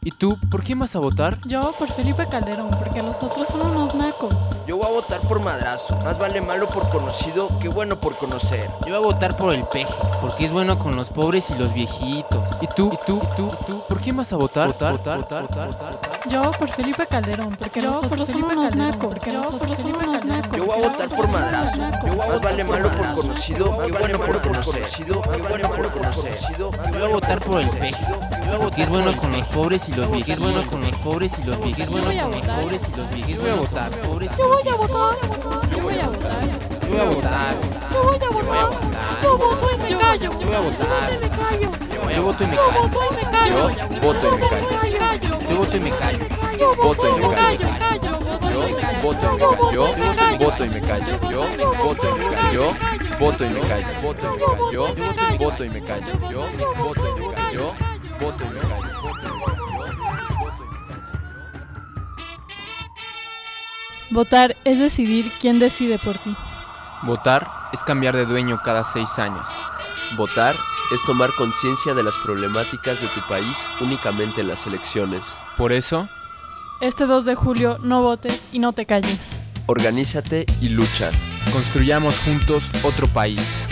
¿Y tú, por quién vas a votar? Yo por Felipe Calderón, porque los otros son unos nacos. Yo voy a votar por Madrazo. Más vale malo por conocido que bueno por conocer. Yo voy a votar por el Peje, porque es bueno con los pobres y los viejitos. ¿Y tú, por quién vas a votar? Yo por Felipe Calderón, porque los otros son unos nacos. Yo voy a votar por Madrazo. Más vale malo por conocido que bueno por conocer. Yo voy a votar por el Peje, porque es bueno con los pobres y los viejitos. Yo voy a votar. Yo voy a votar. Yo voy a votar. Yo voto y me callo. Yo voy a votar. Yo voto y me Yo callo. voto y me callo. Yo voto y me callo. Yo voto y me callo. Yo Voto y me callo. callo. Yo voto y me callo. Yo voto y me callo. Yo voto y me callo. Yo voto y me callo. Yo voto y me callo. Yo voto y me callo. Yo voto y me callo. Votar es decidir quién decide por ti. Votar es cambiar de dueño cada 6 años. Votar es tomar conciencia de las problemáticas de tu país únicamente en las elecciones. Por eso, Este 2 de julio no votes y no te calles. Organízate y lucha. construyamos juntos otro país.